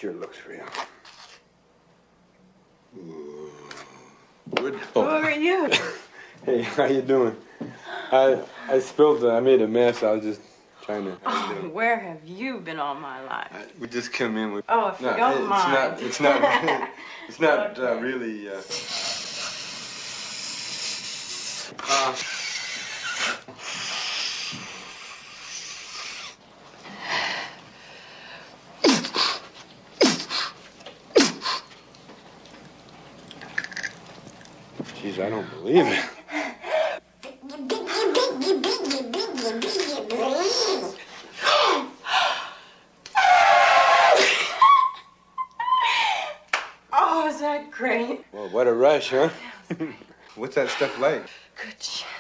Sure looks real. Good. Who are you? Hey, how you doing? I spilled. I made a mess. I was just trying to. Oh, where have you been all my life? We just come in with. Oh, if you don't mind. It's not. It's not Okay. really. Jeez, I don't believe it. Oh, is that great? Well, what a rush, huh? What's that stuff like? Good shit.